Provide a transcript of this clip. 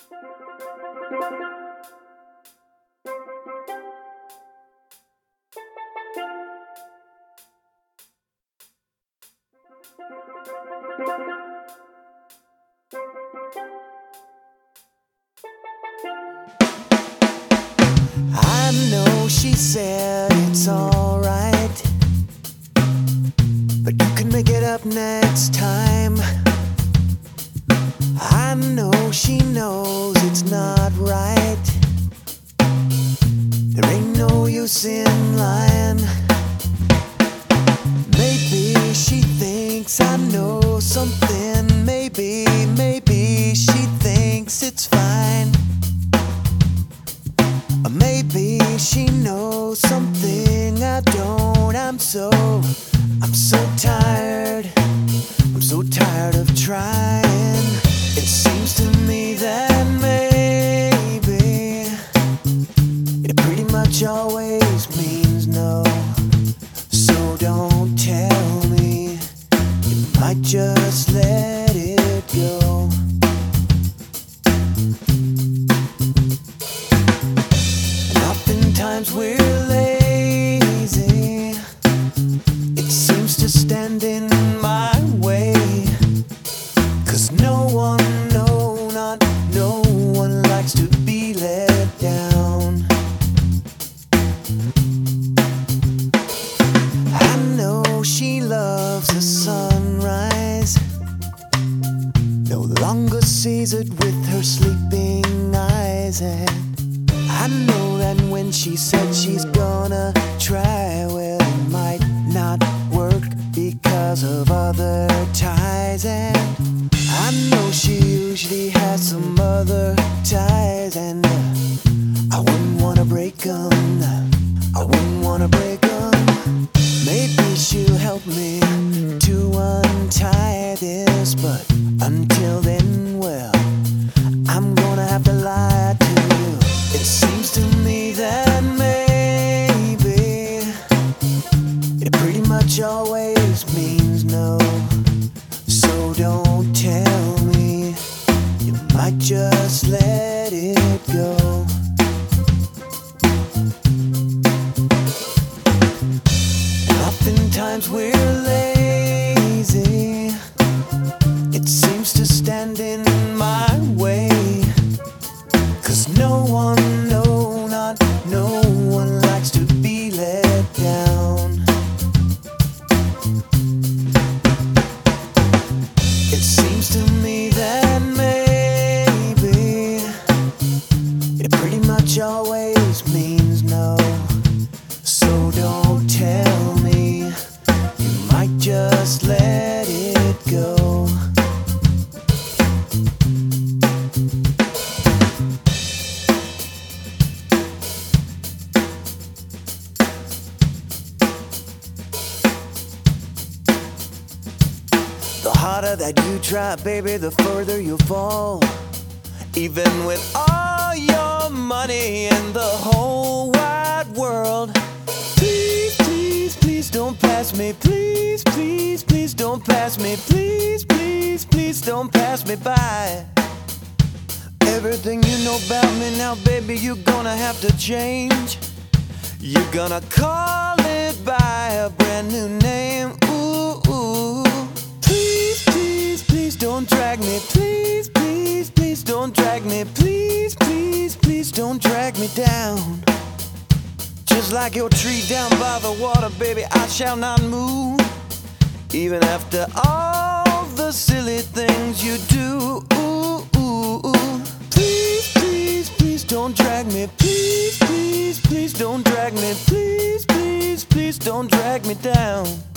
I know she said it's alright, but you can make it up next time. I know she knows it's not right. There ain't no use in lying. Maybe she thinks I know something. Maybe she thinks it's fine. Or maybe she knows something I don't. I'm so tired. I'm so tired of trying. It seems to me that maybe it pretty much always means no. So don't tell me, you might just let it go. And oftentimes we're lazy. It seems to stand in my way. 'Cause no one, not no one likes to be let down. I know she loves the sunrise, no longer sees it with her sleeping eyes. And I know that when she said she's gonna try, well, it might not work because of other ties. And I know she usually has some other ties, and I wouldn't wanna break them. I wouldn't wanna break them. Maybe she'll help me to untie this, but until then, well, I'm gonna have to lie to you. It seems to me that maybe it pretty much always means no. So don't tell me, you might just let it go. And oftentimes we're lazy. It seems to stand in my way. 'Cause no one, not no one likes to be let down. It seems to me that maybe it pretty much always means no. So don't tell me, you might just let it go. The harder that you try, baby, the further you fall. Even with all your money in the whole wide world. Please, please, please don't pass me. Please, please, please don't pass me. Please, please, please don't pass me by. Everything you know about me now, baby, you're gonna have to change. You're gonna call it by a brand new name. Ooh, ooh. Please, please, please don't drag me. Please, please, please don't drag me. Please, please, please don't drag me down. Just like your tree down by the water, baby, I shall not move. Even after all the silly things you do. Ooh, ooh, ooh. Please, please, please don't drag me. Please, please, please don't drag me. Please, please, please don't drag me down.